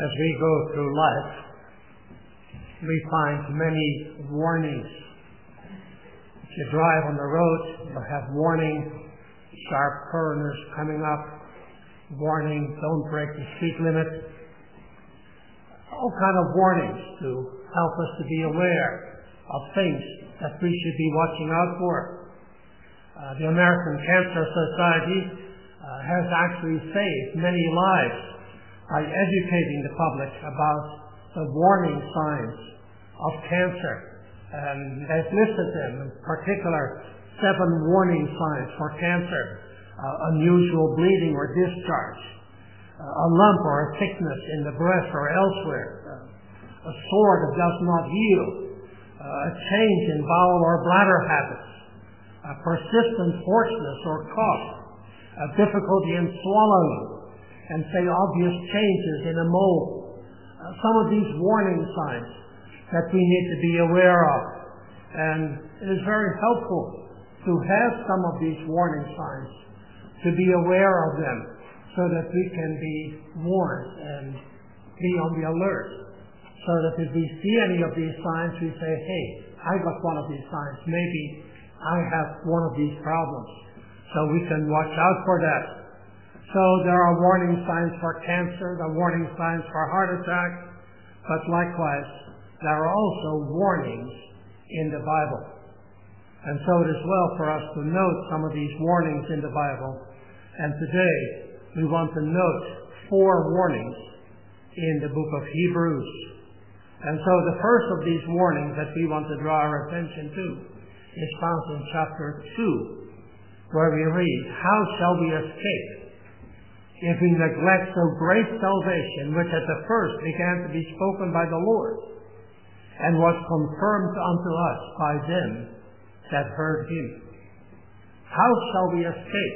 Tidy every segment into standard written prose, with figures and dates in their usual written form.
As we go through life, we find many warnings. If you drive on the road, you'll have warning, sharp corners coming up, warning, don't break the speed limit. All kind of warnings to help us to be aware of things that we should be watching out for. The American Cancer Society has actually saved many lives by educating the public about the warning signs of cancer. And they've listed them, in particular, 7 warning signs for cancer: unusual bleeding or discharge, a lump or a thickness in the breast or elsewhere, a sore that does not heal, a change in bowel or bladder habits, a persistent hoarseness or cough, a difficulty in swallowing, and say obvious changes in a mole. Some of these warning signs that we need to be aware of. And it is very helpful to have some of these warning signs, to be aware of them, so that we can be warned and be on the alert. So that if we see any of these signs, we say, hey, I got one of these signs. Maybe I have one of these problems. So we can watch out for that. So there are warning signs for cancer, there are warning signs for heart attack, but likewise, there are also warnings in the Bible. And so it is well for us to note some of these warnings in the Bible. And today, we want to note 4 warnings in the book of Hebrews. And so the first of these warnings that we want to draw our attention to is found in chapter 2, where we read, "How shall we escape if we neglect so great salvation, which at the first began to be spoken by the Lord, and was confirmed unto us by them that heard him?" How shall we escape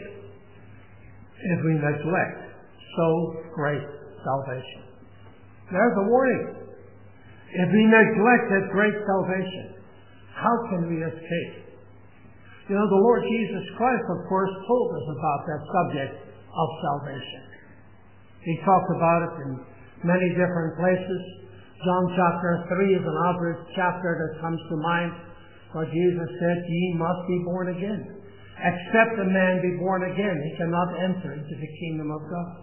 if we neglect so great salvation? There's a warning. If we neglect that great salvation, how can we escape? You know, the Lord Jesus Christ, of course, told us about that subject of salvation. He talked about it in many different places. John chapter 3 is an obvious chapter that comes to mind, where Jesus said, "Ye must be born again. Except a man be born again, he cannot enter into the kingdom of God."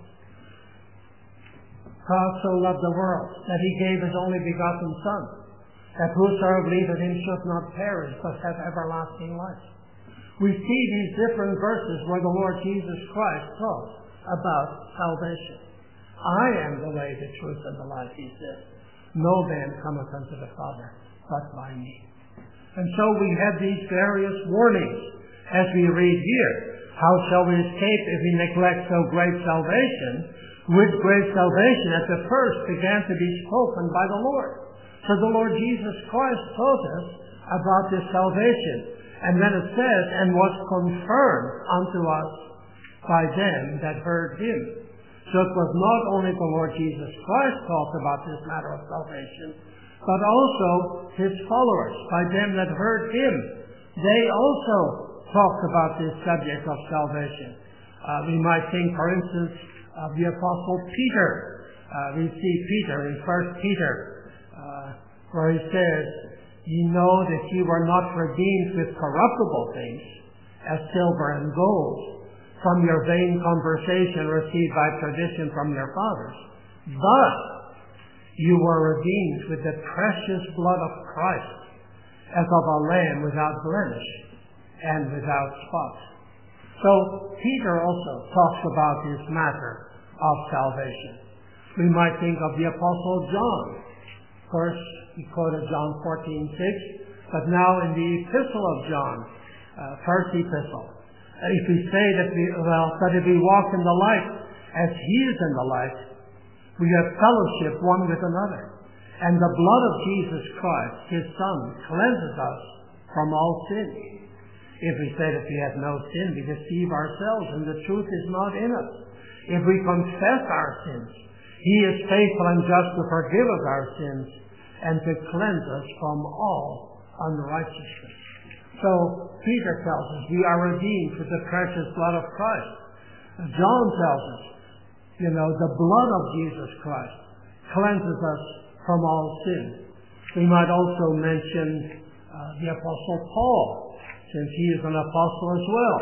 God so loved the world that he gave his only begotten Son, that whosoever believeth in him should not perish, but have everlasting life. We see these different verses where the Lord Jesus Christ talks about salvation. "I am the way, the truth, and the life," he said. "No man cometh unto the Father but by me." And so we have these various warnings as we read here. How shall we escape if we neglect so great salvation, which great salvation at the first began to be spoken by the Lord? So the Lord Jesus Christ taught us about this salvation. And then it says, "and was confirmed unto us by them that heard him." So it was not only the Lord Jesus Christ talked about this matter of salvation, but also his followers, by them that heard him. They also talked about this subject of salvation. We might think, for instance, of the Apostle Peter. We see Peter in 1 Peter, where he says, "Ye know that ye were not redeemed with corruptible things, as silver and gold, from your vain conversation received by tradition from your fathers, but you were redeemed with the precious blood of Christ, as of a lamb without blemish and without spot." So Peter also talks about this matter of salvation. We might think of the Apostle John. Of course, he quoted John 14:6, but now in the Epistle of John, first Epistle, if we say that if we walk in the light as he is in the light, we have fellowship one with another. And the blood of Jesus Christ, his Son, cleanses us from all sin. If we say that we have no sin, we deceive ourselves, and the truth is not in us. If we confess our sins, he is faithful and just to forgive us our sins and to cleanse us from all unrighteousness. So Peter tells us we are redeemed with the precious blood of Christ. John tells us, the blood of Jesus Christ cleanses us from all sin. We might also mention the Apostle Paul, since he is an apostle as well.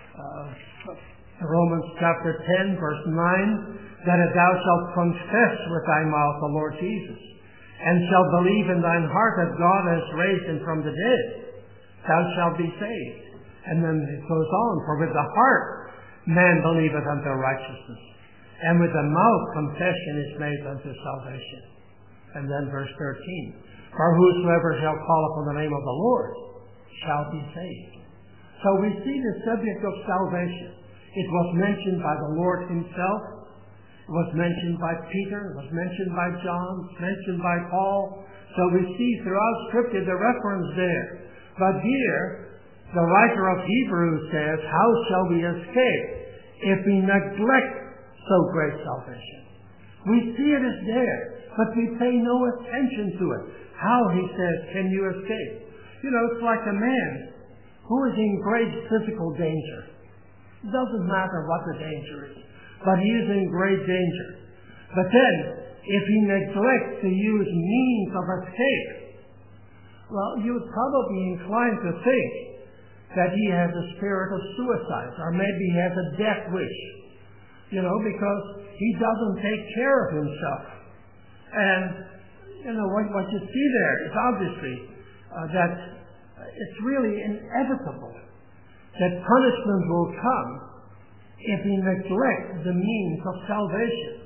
Romans chapter 10, verse 9, that if thou shalt confess with thy mouth the Lord Jesus, and shalt believe in thine heart that God has raised him from the dead, thou shalt be saved. And then it goes on, for with the heart man believeth unto righteousness, and with the mouth confession is made unto salvation. And then verse 13, for whosoever shall call upon the name of the Lord shall be saved. So we see the subject of salvation. It was mentioned by the Lord himself. It was mentioned by Peter. It was mentioned by John. It was mentioned by Paul. So we see throughout Scripture the reference there. But here, the writer of Hebrews says, how shall we escape if we neglect so great salvation? We see it is there, but we pay no attention to it. How, he says, can you escape? You know, it's like a man who is in great physical danger. It doesn't matter what the danger is, but he is in great danger. But then, if he neglects to use means of escape, well, you would probably be inclined to think that he has a spirit of suicide, or maybe he has a death wish, you know, because he doesn't take care of himself. And, you know, what you see there is obviously that it's really inevitable that punishment will come if he neglects the means of salvation.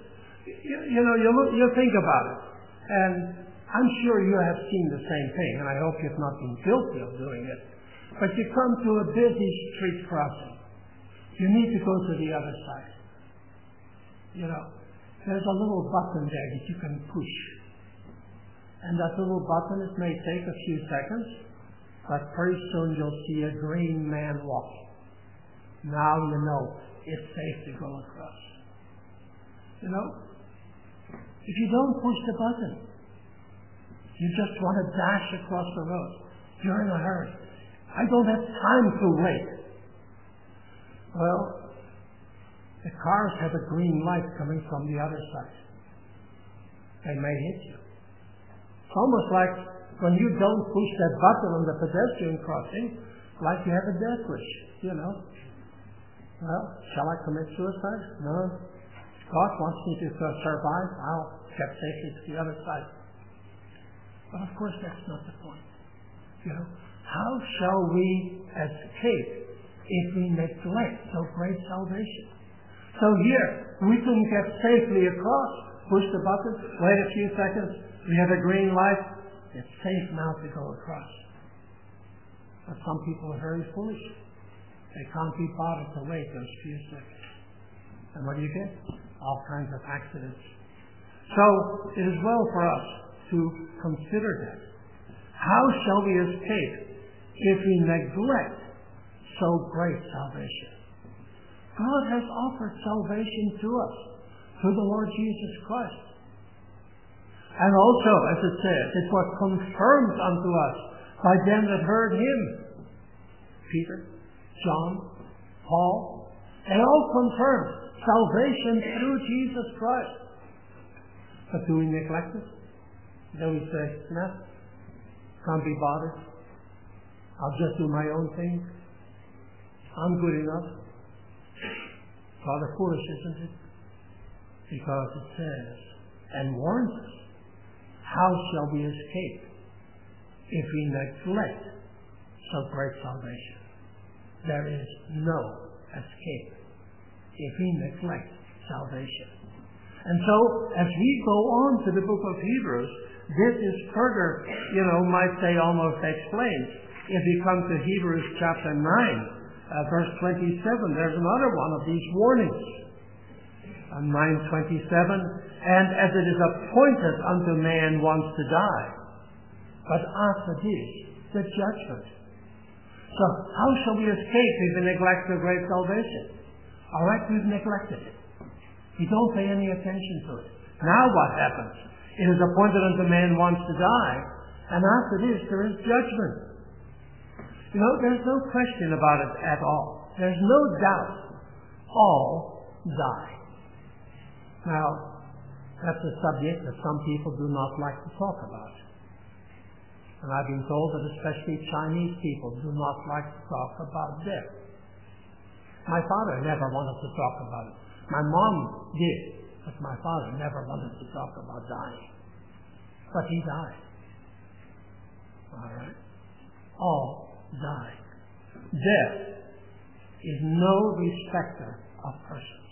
You think about it, and I'm sure you have seen the same thing, and I hope you've not been guilty of doing it. But you come to a busy street crossing. You need to go to the other side. You know, there's a little button there that you can push. And that little button, it may take a few seconds, but pretty soon you'll see a green man walking. Now you know it's safe to go across. You know, if you don't push the button, you just want to dash across the road. You're in a hurry. I don't have time to wait. Well, the cars have a green light coming from the other side. They may hit you. It's almost like when you don't push that button on the pedestrian crossing, like you have a death wish, you know. Well, shall I commit suicide? No. God wants me to survive. I'll get safely to the other side. But of course, that's not the point. You know, how shall we escape if we neglect so great salvation? So here, we can get safely across, push the button, wait a few seconds, we have a green light, it's safe now to go across. But some people are very foolish. They can't be bothered to wait those few seconds. And what do you get? All kinds of accidents. So, it is well for us to consider that. How shall we escape if we neglect so great salvation? God has offered salvation to us through the Lord Jesus Christ. And also, as it says, it was confirmed unto us by them that heard him. Peter, John, Paul, they all confirmed salvation through Jesus Christ. But do we neglect it? Do we say, no, can't be bothered. I'll just do my own thing. I'm good enough. Rather foolish, isn't it? Because it says and warns us, how shall we escape if we neglect so great salvation? There is no escape if we neglect salvation. And so, as we go on to the book of Hebrews, this is further, might say almost explained. If you come to Hebrews chapter 9, verse 27, there's another one of these warnings. 9:27, and as it is appointed unto man once to die, but after this, the judgment. So, how shall we escape if we neglect the great salvation? All right, we've neglected it. We don't pay any attention to it. Now what happens? It is appointed unto man once to die, and after this there is judgment. There's no question about it at all. There's no doubt. All die. Now, That's a subject that some people do not like to talk about. And I've been told that especially Chinese people do not like to talk about death. My father never wanted to talk about it. My mom did, but my father never wanted to talk about dying. But he died. All right? All die. Death is no respecter of persons,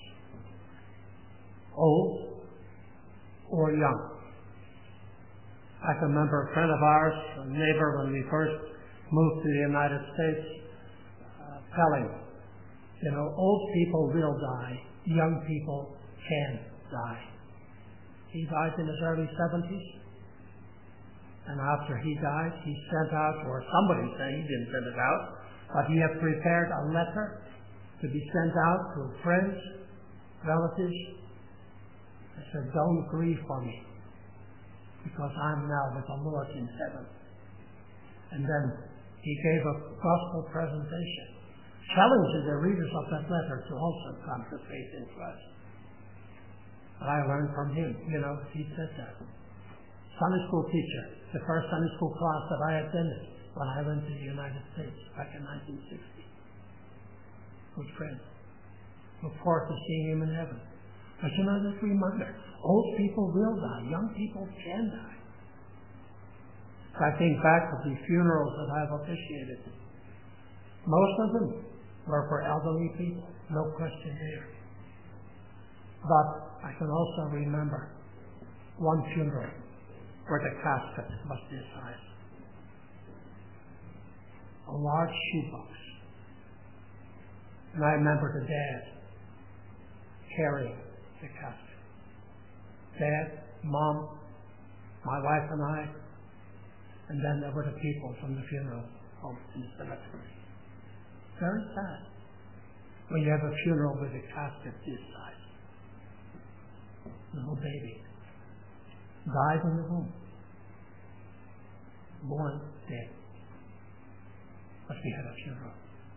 old or young. I can remember a friend of ours, a neighbor, when we first moved to the United States, telling, old people will die, young people can die. He died in his early 70s, and after he died, he sent out, or somebody said he didn't send it out, but he had prepared a letter to be sent out to friends, relatives. He said, don't grieve for me, because I'm now with the Lord in heaven. And then he gave a gospel presentation, challenging the readers of that letter to also come to faith in Christ. But I learned from him, he said that. Sunday school teacher, the first Sunday school class that I attended when I went to the United States back in 1960. Good friend. Look forward to seeing him in heaven. But just remember, old people will die, young people can die. I think back to the funerals that I've officiated. Most of them were for elderly people, no question there. But I can also remember one funeral where the casket was this size. A large shoebox. And I remember the dad carrying the casket. Dad, Mom, my wife and I, and then there were the people from the funeral home in the cemetery. Very sad when you have a funeral with a casket this size. Little baby died in the womb, born dead. But we had a funeral.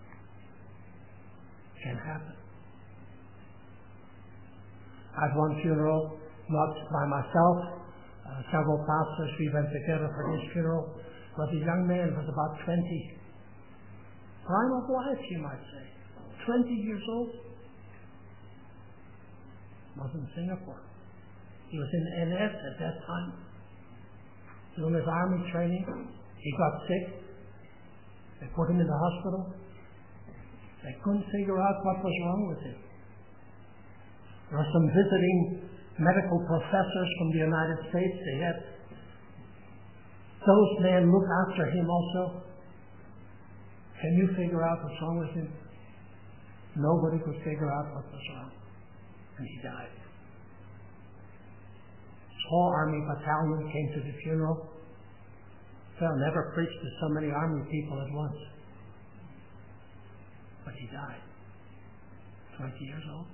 Can happen. I had one funeral, not by myself. Several pastors, we went together for this funeral. But the young man was about 20. Prime of life, you might say. 20 years old. Was in Singapore. He was in NS at that time. Doing his army training. He got sick. They put him in the hospital. They couldn't figure out what was wrong with him. There were some visiting medical professors from the United States. They had those men look after him also. Can you figure out what's wrong with him? Nobody could figure out what was wrong. And he died. His whole army battalion came to the funeral. Phil never preached to so many army people at once. But he died. 20 years old.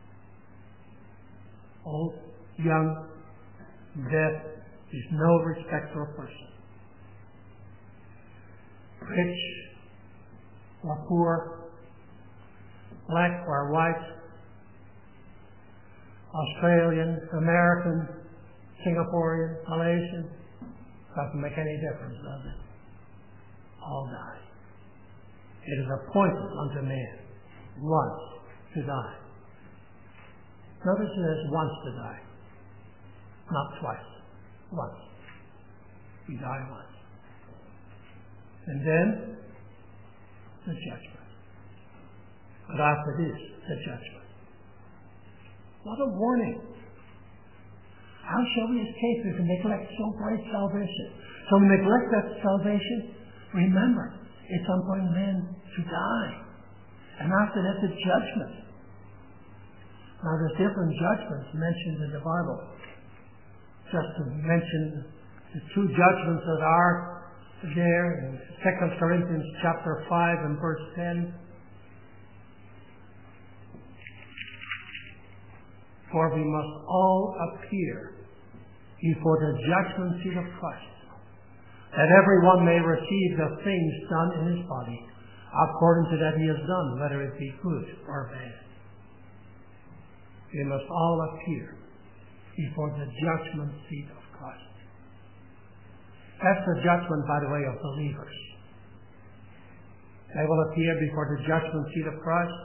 Old, young, death is no respecter of person. Rich or poor, black or white, Australian, American, Singaporean, Malaysian, doesn't make any difference, does it? All die. It is appointed unto man once to die. Notice it says once to die, not twice. Once. We die once. And then the judgment. But after this, the judgment. What a warning. How shall we escape if we neglect so great salvation? So we neglect that salvation. Remember, it's upon men to die. And after that, the judgment. Now, there's different judgments mentioned in the Bible. Just to mention the two judgments that are there in 2 Corinthians chapter 5 and verse 10. For we must all appear before the judgment seat of Christ, that everyone may receive the things done in his body, according to that he has done, whether it be good or bad. We must all appear before the judgment seat of Christ. That's the judgment, by the way, of believers. They will appear before the judgment seat of Christ.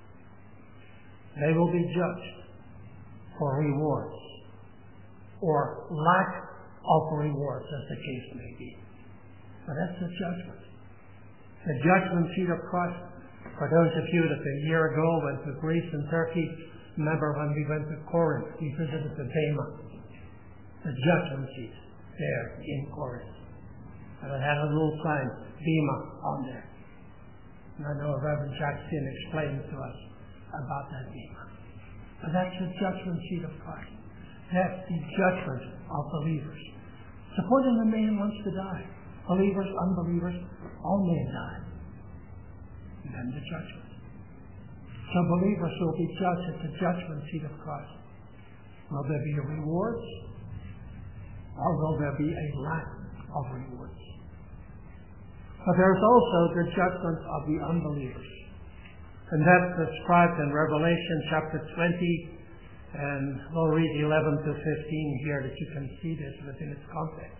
They will be judged for rewards or lack of rewards, as the case may be. But that's the judgment. The judgment seat of Christ. For those of you that a year ago went to Greece and Turkey, remember when we went to Corinth, we visited the Bema, the judgment seat there in Corinth. And it had a little sign, Bema, on there. And I know Reverend Jackson explained to us about that Bema. But that's the judgment seat of Christ. That's the judgment of believers. Supposing a man wants to die, believers, unbelievers, all men die. And then the judgment. So believers will be judged at the judgment seat of Christ. Will there be rewards? Or will there be a lack of rewards? But there's also the judgment of the unbelievers. And that's described in Revelation chapter 20, and we'll read 11 to 15 here that you can see this within its context.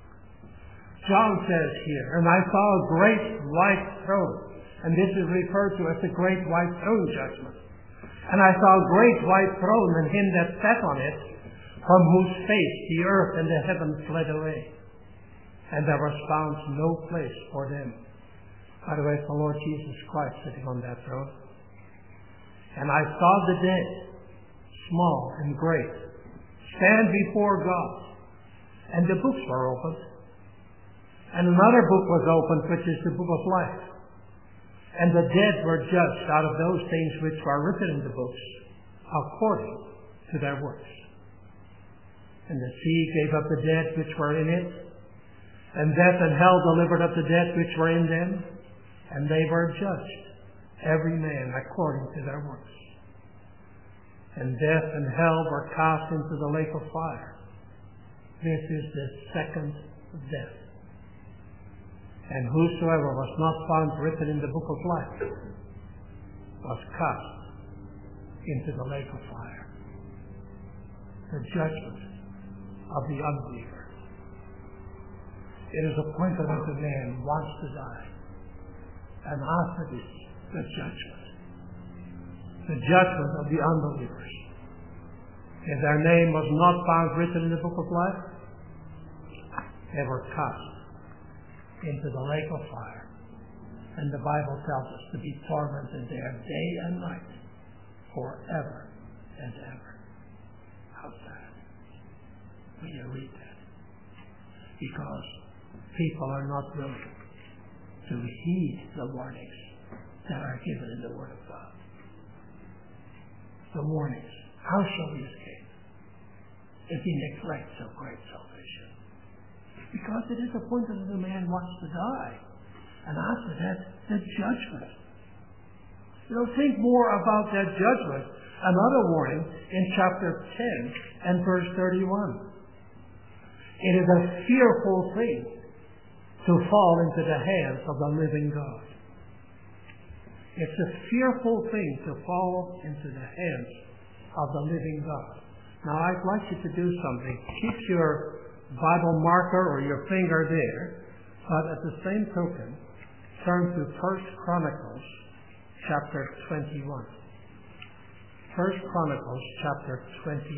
John says here, and I saw a great white throne, and this is referred to as the great white throne judgment. And I saw a great white throne, and him that sat on it, from whose face the earth and the heavens fled away. And there was found no place for them. By the way, it's the Lord Jesus Christ sitting on that throne. And I saw the dead, small and great, stand before God. And the books were opened. And another book was opened, which is the book of life. And the dead were judged out of those things which were written in the books, according to their works. And the sea gave up the dead which were in it, and death and hell delivered up the dead which were in them, and they were judged, every man according to their works. And death and hell were cast into the lake of fire. This is the second death. And whosoever was not found written in the book of life was cast into the lake of fire. The judgment of the unbeliever. It is appointed unto man once to die. And after this, the judgment. The judgment of the unbelievers. If their name was not found written in the book of life, they were cast into the lake of fire. And the Bible tells us to be tormented there day and night, forever and ever. How sad when you read that. Because people are not willing to heed the warnings that are given in the Word of God. The warnings. How shall we escape if we neglect so great salvation? Because it is appointed that a man wants to die. And after that, the judgment. Think more about that judgment. Another warning in chapter 10 and verse 31. It is a fearful thing to fall into the hands of the living God. It's a fearful thing to fall into the hands of the living God. Now, I'd like you to do something. Keep your Bible marker or your finger there, but at the same token, turn to 1 Chronicles chapter 21. 1 Chronicles chapter 21.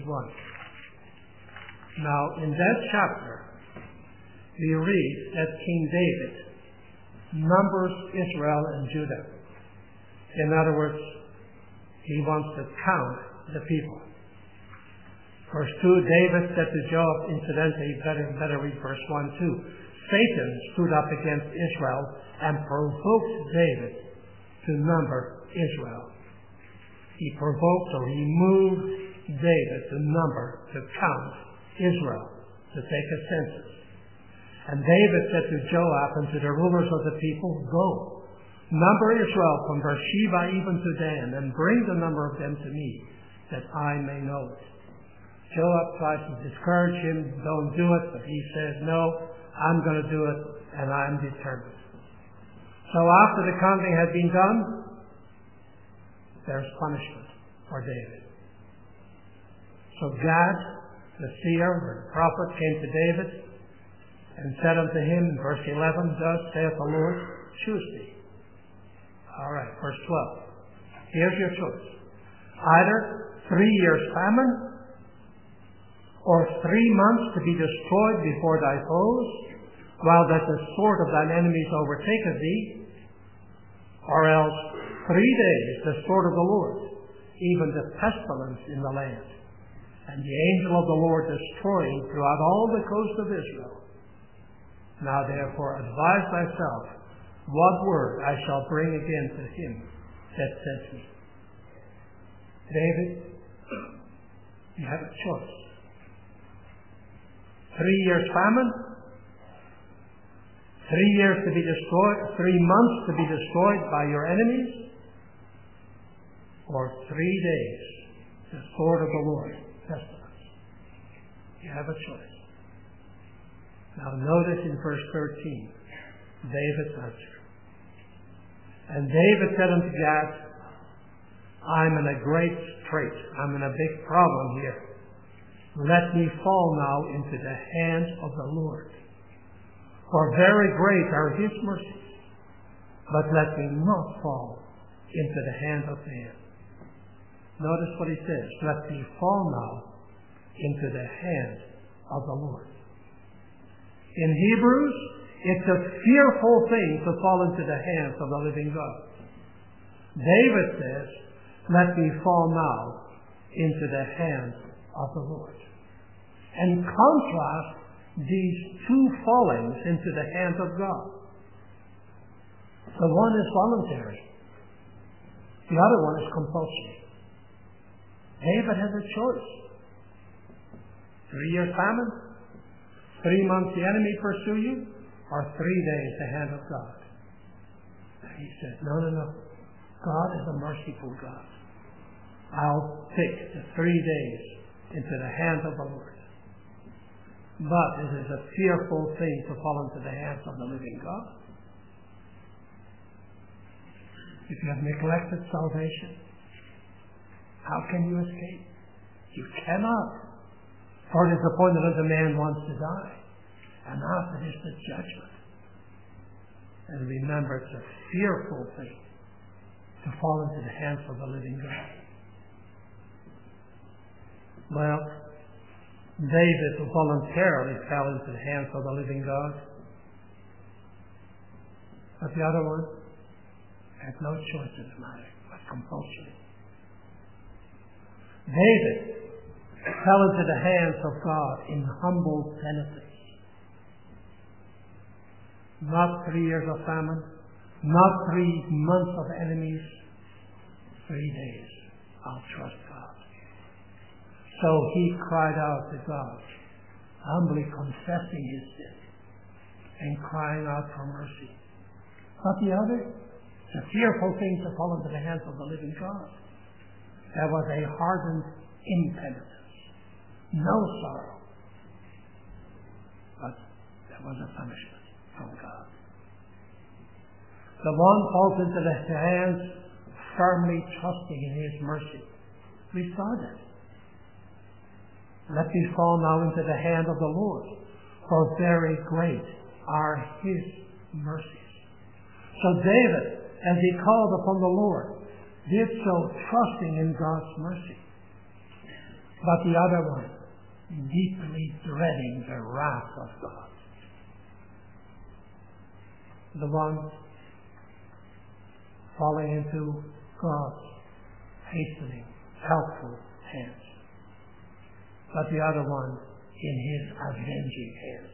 Now, in that chapter, we read that King David numbers Israel and Judah. In other words, he wants to count the people. Verse 2, David said to Joab, incidentally, better read verse 1 too. Satan stood up against Israel and provoked David to number Israel. He provoked, or he moved David to number, to count Israel, to take a census. And David said to Joab and to the rulers of the people, go, number Israel from Beersheba even to Dan, and bring the number of them to me, that I may know it. Joab tries to discourage him, don't do it, but he says, no, I'm going to do it, and I'm determined. So after the counting had been done, there's punishment for David. So Gad the seer or the prophet, came to David and said unto him in verse 11, Thus saith the Lord, choose thee. All right, verse 12. Here's your choice. Either 3 years famine, or 3 months to be destroyed before thy foes, while that the sword of thine enemies overtaketh thee, or else 3 days the sword of the Lord, even the pestilence in the land, and the angel of the Lord destroying throughout all the coast of Israel. Now therefore advise thyself what word I shall bring again to him that sent me. David, you have a choice. 3 years famine, 3 years to be destroyed, 3 months to be destroyed by your enemies, or 3 days, the sword of the Lord, pestilence. You have a choice. Now notice in verse 13, David's answer. And David said unto Gad, I'm in a great strait. I'm in a big problem here. Let me fall now into the hand of the Lord. For very great are his mercies. But let me not fall into the hand of man. Notice what he says. Let me fall now into the hand of the Lord. In Hebrews, it's a fearful thing to fall into the hands of the living God. David says, let me fall now into the hands of the Lord. And contrast these two fallings into the hands of God. The one is voluntary. The other one is compulsory. David has a choice. 3 years famine, 3 months the enemy pursue you, or 3 days the hand of God. And he said, no. God is a merciful God. I'll pick the 3 days into the hands of the Lord. But it is a fearful thing to fall into the hands of the living God. If you have neglected salvation, how can you escape? You cannot. For it is appointed unto man once to die, and after this the judgment. And remember, it's a fearful thing to fall into the hands of the living God. Well, David voluntarily fell into the hands of the living God. But the other one had no choice in the matter. It was compulsory. David fell into the hands of God in humble penitence. Not 3 years of famine, not 3 months of enemies, 3 days. I'll trust God. So he cried out to God, humbly confessing his sin and crying out for mercy. But the other, the fearful thing to fall into the hands of the living God. There was a hardened impenitence, no sorrow, but there was a punishment from God. The one falls into the hands firmly trusting in his mercy. We saw that. Let me fall now into the hand of the Lord, for very great are his mercies. So David, as he called upon the Lord, did so trusting in God's mercy. But the other one, deeply dreading the wrath of God. The one falling into God's hastening, helpful hands. But the other one in his avenging hands.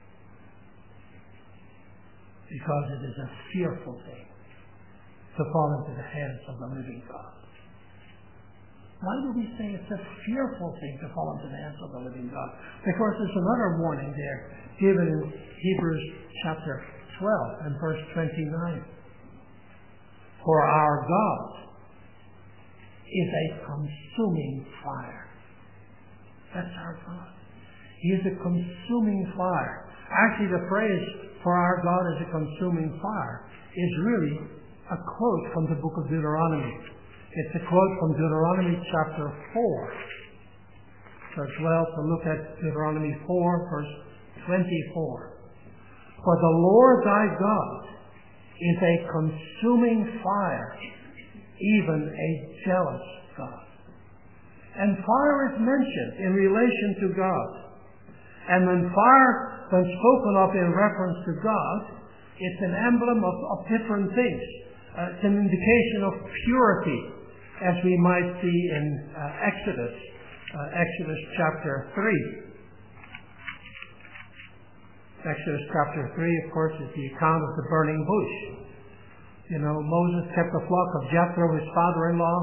Because it is a fearful thing to fall into the hands of the living God. Why do we say it's a fearful thing to fall into the hands of the living God? Because there's another warning there given in Hebrews chapter 12 and verse 29. For our God is a consuming fire. That's our God. He is a consuming fire. Actually, the phrase, for our God is a consuming fire, is really a quote from the book of Deuteronomy. It's a quote from Deuteronomy chapter 4 as well to look at Deuteronomy 4, verse 24. For the Lord thy God is a consuming fire, even a jealous God. And fire is mentioned in relation to God. And when fire, when spoken of in reference to God, it's an emblem of different things. It's an indication of purity, as we might see in Exodus chapter 3. Exodus chapter 3, of course, is the account of the burning bush. You know, Moses kept the flock of Jethro, his father-in-law,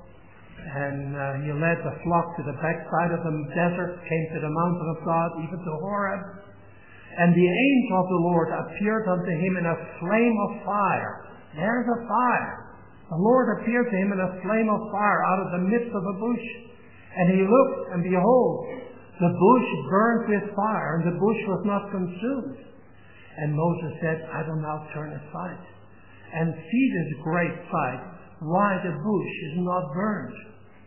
and he led the flock to the backside of the desert, came to the mountain of God, even to Horeb. And the angel of the Lord appeared unto him in a flame of fire. There's a fire. The Lord appeared to him in a flame of fire out of the midst of a bush. And he looked, and behold, the bush burned with fire, and the bush was not consumed. And Moses said, I will now turn aside and see this great sight, why the bush is not burned.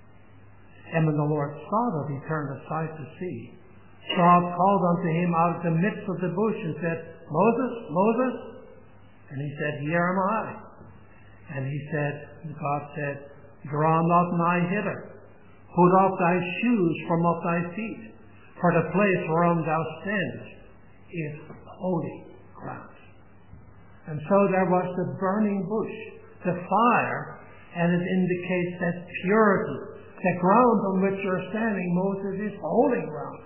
And when the Lord saw that, he turned aside to see. God called unto him out of the midst of the bush and said, Moses, Moses. And he said, Here am I. And God said, Draw not nigh hither. Put off thy shoes from off thy feet, for the place whereon thou standest is holy ground. And so there was the burning bush, the fire, and it indicates that purity. The ground on which you're standing, Moses, is holy ground.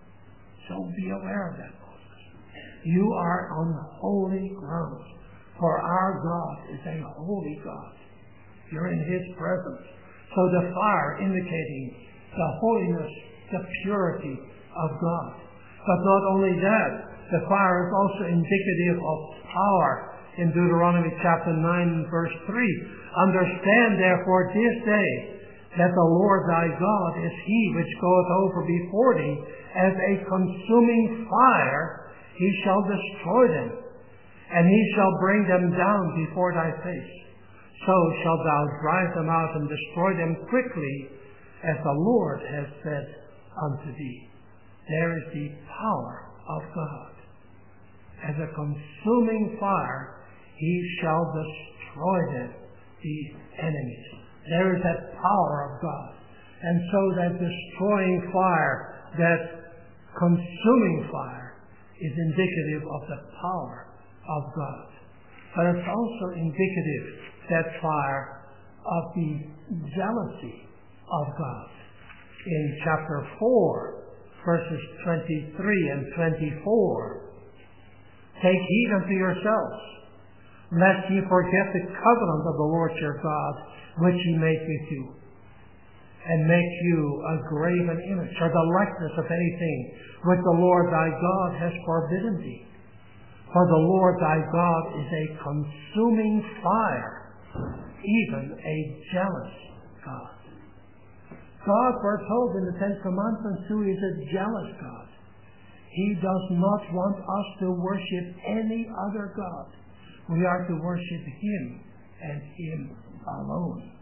So be aware of that, Moses. You are on holy ground, for our God is a holy God. You're in His presence. So the fire indicating the holiness, the purity of God. But not only that, the fire is also indicative of power. In Deuteronomy chapter 9, verse 3, Understand therefore this day that the Lord thy God is He which goeth over before thee as a consuming fire. He shall destroy them, and He shall bring them down before thy face. So shalt thou drive them out and destroy them quickly, as the Lord has said unto thee. There is the power of God. As a consuming fire, He shall destroy them, the enemies. There is that power of God. And so that destroying fire, that consuming fire, is indicative of the power of God. But it's also indicative, that fire, of the jealousy of God. In chapter 4, verses 23 and 24, Take heed unto yourselves, lest ye forget the covenant of the Lord your God, which He made with you, and make you a graven image, or the likeness of anything which the Lord thy God has forbidden thee. For the Lord thy God is a consuming fire, even a jealous God. God, we're told in the Ten Commandments too, is a jealous God. He does not want us to worship any other God. We are to worship Him and Him alone.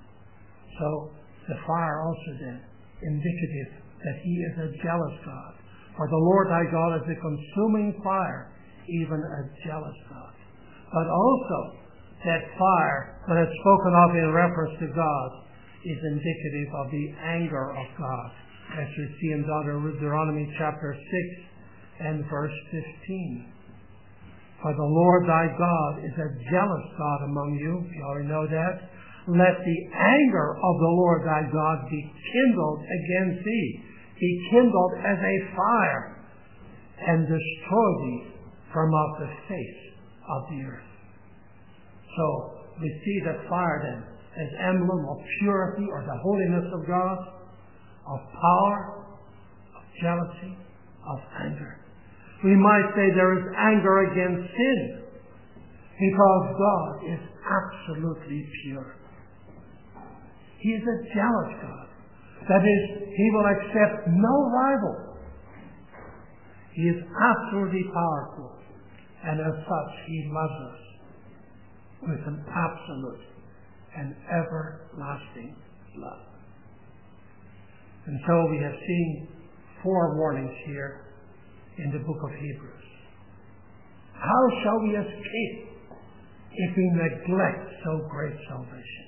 So the fire also then indicative that He is a jealous God. For the Lord thy God is a consuming fire, even a jealous God. But also that fire, when it's spoken of in reference to God, is indicative of the anger of God, as we see in Deuteronomy chapter 6 and verse 15. For the Lord thy God is a jealous God among you. You already know that. Let the anger of the Lord thy God be kindled against thee, be kindled as a fire, and destroy thee from off the face of the earth. So we see that fire then as emblem of purity, or the holiness of God, of power, of jealousy, of anger. We might say there is anger against sin, because God is absolutely pure. He is a jealous God. That is, He will accept no rival. He is absolutely powerful, and as such He loves us with an absolute and everlasting love. And so we have seen 4 warnings here in the book of Hebrews. How shall we escape if we neglect so great salvation?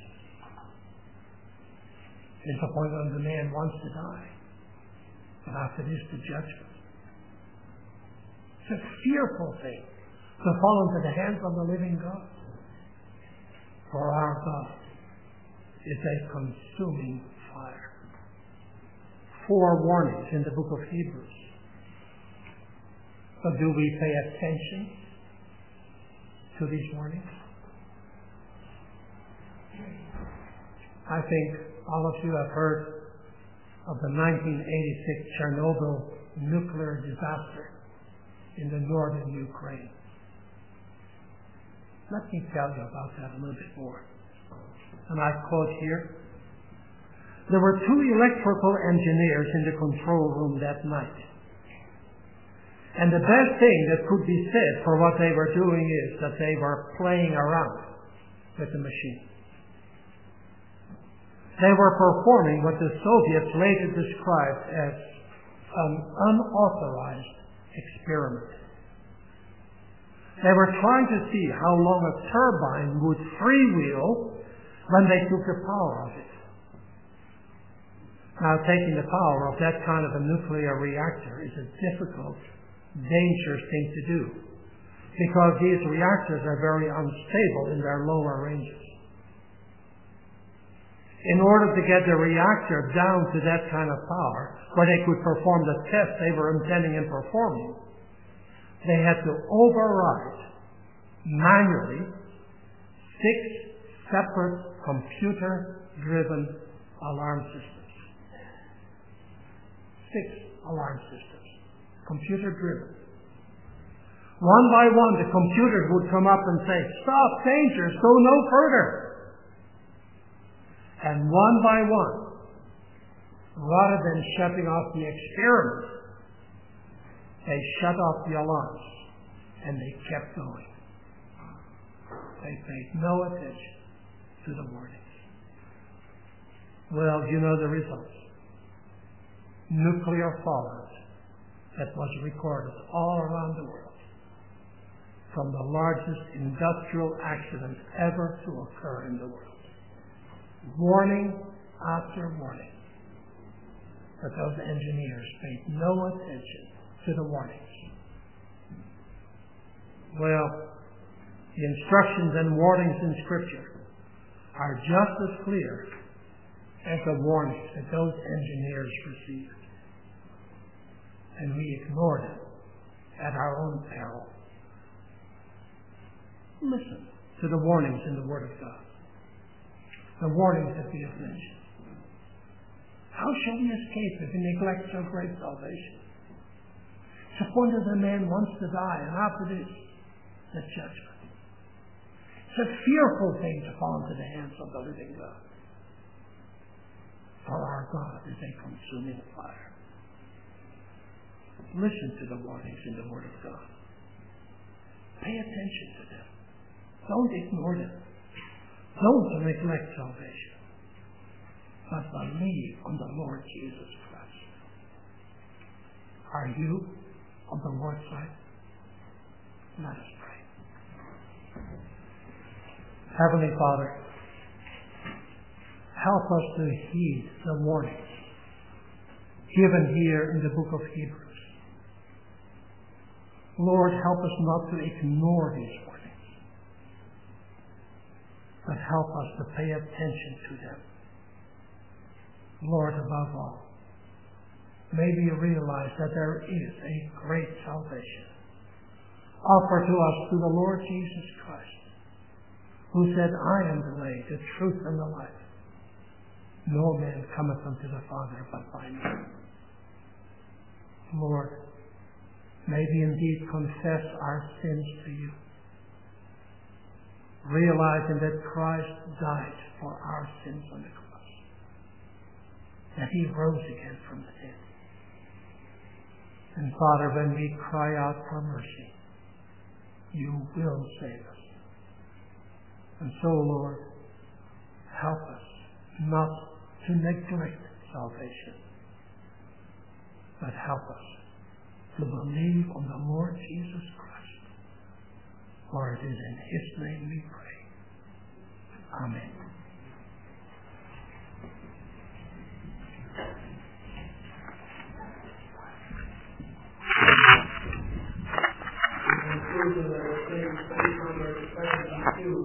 It's the point when the man wants to die. But after this, the judgment. It's a fearful thing to fall into the hands of the living God. For our God is a consuming fire. 4 warnings in the book of Hebrews. But do we pay attention to these warnings? I think all of you have heard of the 1986 Chernobyl nuclear disaster in the northern Ukraine. Let me tell you about that a little bit more. And I quote here, there were 2 electrical engineers in the control room that night. And the best thing that could be said for what they were doing is that they were playing around with the machine. They were performing what the Soviets later described as an unauthorized experiment. They were trying to see how long a turbine would freewheel when they took the power of it. Now, taking the power of that kind of a nuclear reactor is a difficult, dangerous thing to do, because these reactors are very unstable in their lower ranges. In order to get the reactor down to that kind of power, where they could perform the test they were intending in performing, they had to override manually 6 separate computer-driven alarm systems. 6 alarm systems, computer-driven. One by one, the computers would come up and say, "Stop, dangerous, go no further." And one by one, rather than shutting off the experiment, they shut off the alarms, and they kept going. They paid no attention to the warnings. Well, you know the results. Nuclear fallout that was recorded all around the world, from the largest industrial accident ever to occur in the world. Warning after warning. But those engineers paid no attention to the warnings. Well, the instructions and warnings in Scripture are just as clear as the warnings that those engineers received. And we ignore them at our own peril. Listen to the warnings in the Word of God. The warnings that we have mentioned. How shall we escape if we neglect so great salvation? Suppose that a man wants to die, and after this, the judgment. It's a fearful thing to fall into the hands of the living God. For our God is a consuming fire. Listen to the warnings in the Word of God. Pay attention to them. Don't ignore them. Don't neglect salvation, but believe on the Lord Jesus Christ. Are you on the Lord's side? Let us pray. Heavenly Father, help us to heed the warnings given here in the book of Hebrews. Lord, help us not to ignore these warnings, but help us to pay attention to them. Lord, above all, may we realize that there is a great salvation offered to us through the Lord Jesus Christ, who said, "I am the way, the truth, and the life. No man cometh unto the Father but by me." Lord, may we indeed confess our sins to you, realizing that Christ died for our sins on the cross, that he rose again from the dead. And Father, when we cry out for mercy, you will save us. And so, Lord, help us not to neglect salvation, but help us to believe on the Lord Jesus Christ. For it is in His name we pray. Amen. Thank you.